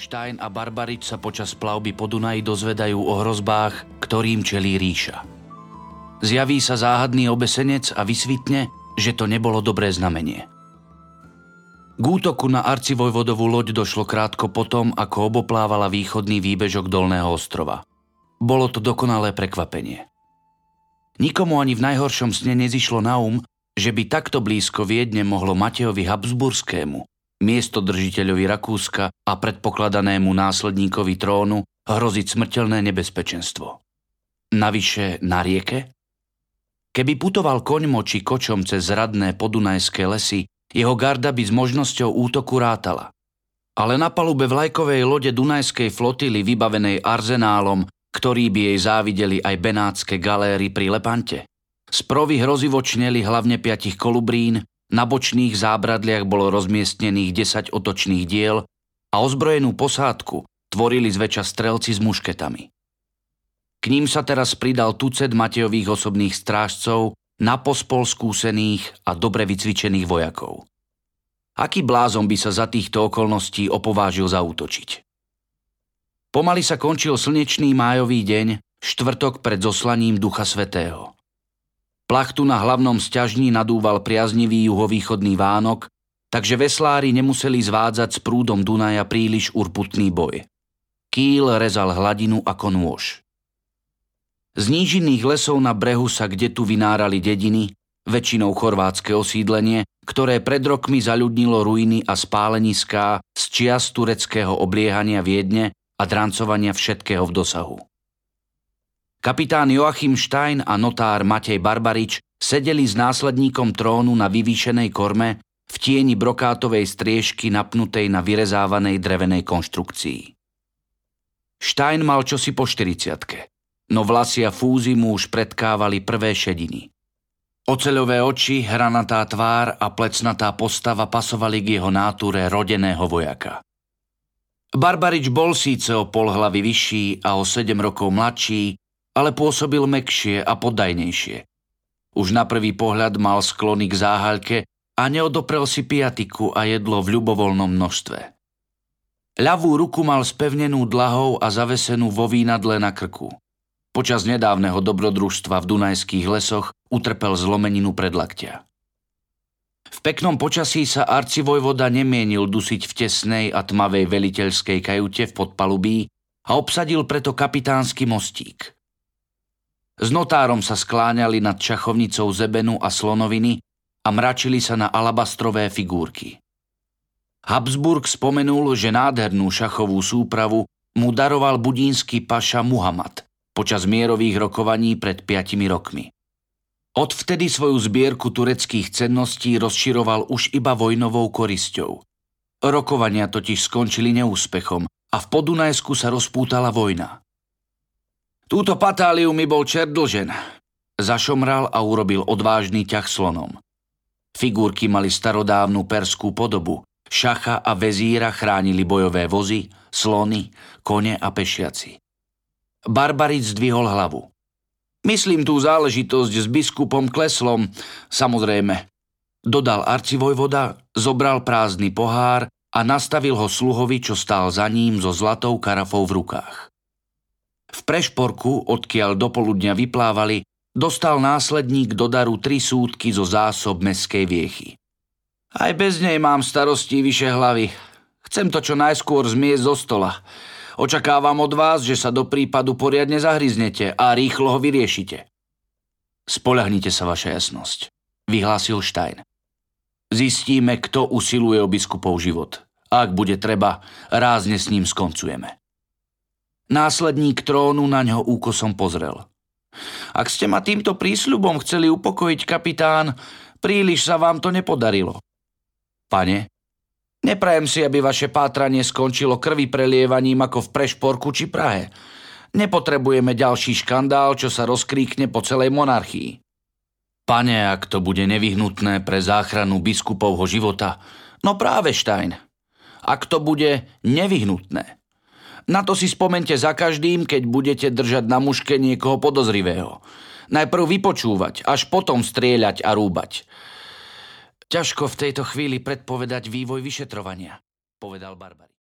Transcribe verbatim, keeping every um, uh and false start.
Stein a Barbarič sa počas plavby po Dunaji dozvedajú o hrozbách, ktorým čelí ríša. Zjaví sa záhadný obesenec a vysvitne, že to nebolo dobré znamenie. K útoku na arcivojvodovú loď došlo krátko potom, ako oboplávala východný výbežok Dolného ostrova. Bolo to dokonalé prekvapenie. Nikomu ani v najhoršom sne nezišlo na um, že by takto blízko Viedne mohlo Matejovi Habsburskému, miestodržiteľovi Rakúska a predpokladanému následníkovi trónu, hroziť smrteľné nebezpečenstvo. Navyše na rieke? Keby putoval koňmo či kočom cez radné podunajské lesy, jeho garda by s možnosťou útoku rátala. Ale na palube vlajkovej lode Dunajskej flotily vybavenej arzenálom, ktorý by jej závideli aj benátske galéry pri Lepante, z provy hrozivo čneli hlavne piatich kolubrín, na bočných zábradliach bolo rozmiestnených desať otočných diel a ozbrojenú posádku tvorili zväčša strelci s mušketami. K ním sa teraz pridal tucet Matejových osobných strážcov, napospol skúsených a dobre vycvičených vojakov. Aký blázon by sa za týchto okolností opovážil zaútočiť? Pomaly sa končil slnečný májový deň, štvrtok pred zoslaním Ducha Svätého. Plachtu na hlavnom sťažni nadúval priaznivý juhovýchodný vánok, takže veslári nemuseli zvádzať s prúdom Dunaja príliš urputný boj. Kýl rezal hladinu ako nôž. Z nížinných lesov na brehu sa kdetu vynárali dediny, väčšinou chorvátske osídlenie, ktoré pred rokmi zaľudnilo ruiny a spáleniská z čias tureckého obliehania Viedne a drancovania všetkého v dosahu. Kapitán Joachim Stein a notár Matej Barbarič sedeli s následníkom trónu na vyvýšenej korme v tieni brokátovej striežky napnutej na vyrezávanej drevenej konštrukcii. Stein mal čosi po štyridsiatke. No vlasy a fúzy mu už predkávali prvé šediny. Oceľové oči, hranatá tvár a plecnatá postava pasovali k jeho náture rodeného vojaka. Barbarič bol síce o pol hlavy vyšší a o sedem rokov mladší, ale pôsobil mäkšie a poddajnejšie. Už na prvý pohľad mal sklony k záhaľke a neodoprel si piatiku a jedlo v ľubovoľnom množstve. Ľavú ruku mal spevnenú dlahou a zavesenú vo vínadle na krku. Počas nedávneho dobrodružstva v dunajských lesoch utrpel zlomeninu predlaktia. V peknom počasí sa arcivojvoda nemienil dusiť v tesnej a tmavej veliteľskej kajute v podpalubí a obsadil preto kapitánsky mostík. S notárom sa skláňali nad šachovnicou zebenu a slonoviny a mračili sa na alabastrové figúrky. Habsburg spomenul, že nádhernú šachovú súpravu mu daroval budínsky paša Muhammad počas mierových rokovaní pred piatimi rokmi. Odvtedy svoju zbierku tureckých cenností rozširoval už iba vojnovou korisťou. Rokovania totiž skončili neúspechom a v Podunajsku sa rozpútala vojna. Túto patáliu mi bol čert dlžen. Zašomral a urobil odvážny ťah slonom. Figúrky mali starodávnu perskú podobu. Šacha a vezíra chránili bojové vozy, slony, kone a pešiaci. Barbarič zdvihol hlavu. Myslím tú záležitosť s biskupom Kleslom, samozrejme. Dodal arcivojvoda, zobral prázdny pohár a nastavil ho sluhovi, čo stál za ním so zlatou karafou v rukách. V prešporku, odkiaľ do poludňa vyplávali, dostal následník do daru tri súdky zo zásob mestskej viechy. Aj bez nej mám starosti vyše hlavy. Chcem to čo najskôr zmiesť zo stola. Očakávam od vás, že sa do prípadu poriadne zahryznete a rýchlo ho vyriešite. Spoľahnite sa, vaša jasnosť, vyhlásil Stein. Zistíme, kto usiluje o biskupov život. Ak bude treba, rázne s ním skoncujeme. Následník trónu na ňo úkosom pozrel. Ak ste ma týmto prísľubom chceli upokojiť, kapitán, príliš sa vám to nepodarilo. Pane, neprajem si, aby vaše pátranie skončilo krvi prelievaním ako v Prešporku či Prahe. Nepotrebujeme ďalší škandál, čo sa rozkríkne po celej monarchii. Pane, ak to bude nevyhnutné pre záchranu biskupovho života, no práve, Stein. Ak to bude nevyhnutné. Na to si spomente za každým, keď budete držať na muške niekoho podozrivého. Najprv vypočúvať, až potom strieľať a rúbať. Ťažko v tejto chvíli predpovedať vývoj vyšetrovania, povedal Barbarič.